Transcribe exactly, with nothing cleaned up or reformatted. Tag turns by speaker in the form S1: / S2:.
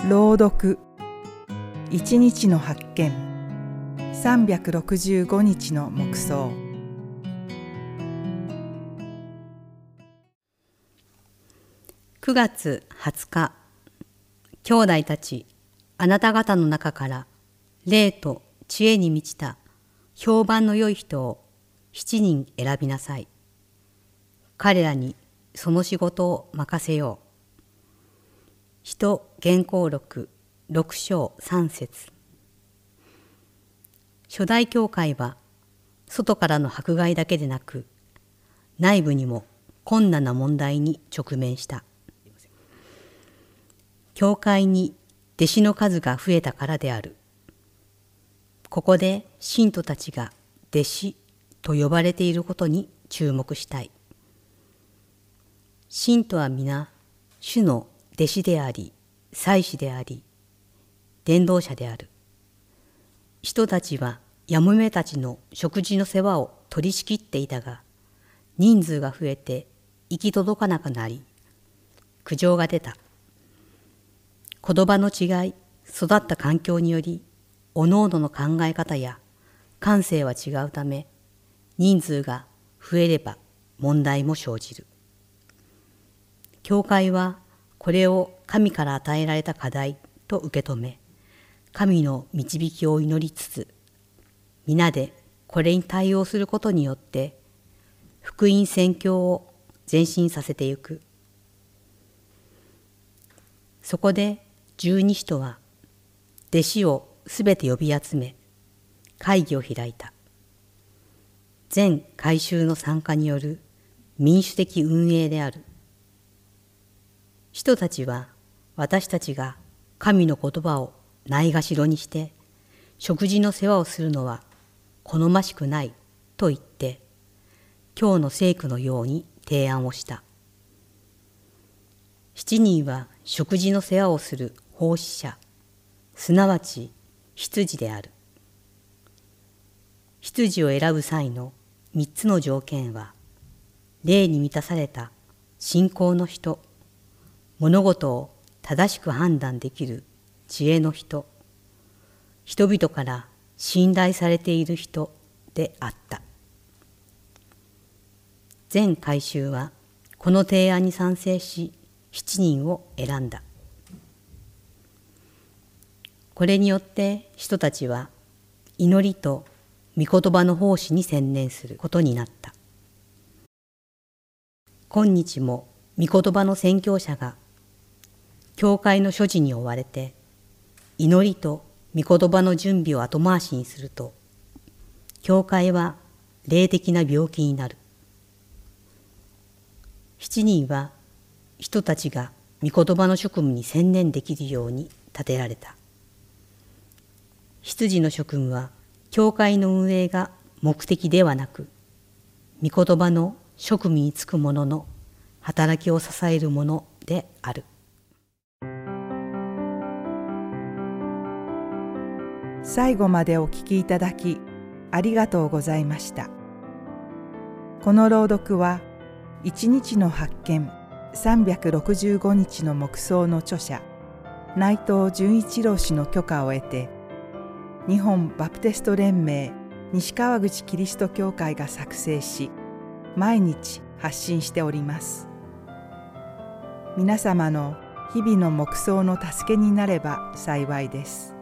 S1: 朗読一日の発見さんびゃくろくじゅうごにちの黙想。
S2: くがつはつか、兄弟たち、あなた方の中から霊と知恵に満ちた評判の良い人を七人選びなさい。彼らにその仕事を任せよう。使徒言行録六章三節。初代教会は外からの迫害だけでなく、内部にも困難な問題に直面した。教会に弟子の数が増えたからである。ここで信徒たちが弟子と呼ばれていることに注目したい。信徒は皆主の弟子であり、祭司であり、伝道者である。人たちはやもめたちの食事の世話を取り仕切っていたが、人数が増えて行き届かなくなり、苦情が出た。言葉の違い、育った環境により、おのおのの考え方や感性は違うため、人数が増えれば問題も生じる。教会はこれを神から与えられた課題と受け止め、神の導きを祈りつつ、皆でこれに対応することによって、福音宣教を前進させてゆく。そこで十二使徒は、弟子をすべて呼び集め、会議を開いた。全改宗の参加による民主的運営である。人たちは私たちが神の言葉をないがしろにして食事の世話をするのは好ましくないと言って、今日の聖句のように提案をした。七人は食事の世話をする奉仕者、すなわち執事である。執事を選ぶ際の三つの条件は、霊に満たされた信仰の人、物事を正しく判断できる知恵の人、人々から信頼されている人であった。全改宗はこの提案に賛成し、七人を選んだ。これによって人たちは祈りと御言葉の奉仕に専念することになった。今日も御言葉の宣教者が教会の所持に追われて、祈りと御言葉の準備を後回しにすると、教会は霊的な病気になる。七人は人たちが御言葉の職務に専念できるように立てられた。執事の職務は教会の運営が目的ではなく、御言葉の職務に就く者の働きを支えるものである。
S1: 最後までお聞きいただきありがとうございました。この朗読は一日の発見さんびゃくろくじゅうごにちの黙想の著者内藤純一郎氏の許可を得て、日本バプテスト連盟西川口キリスト教会が作成し、毎日発信しております。皆様の日々の黙想の助けになれば幸いです。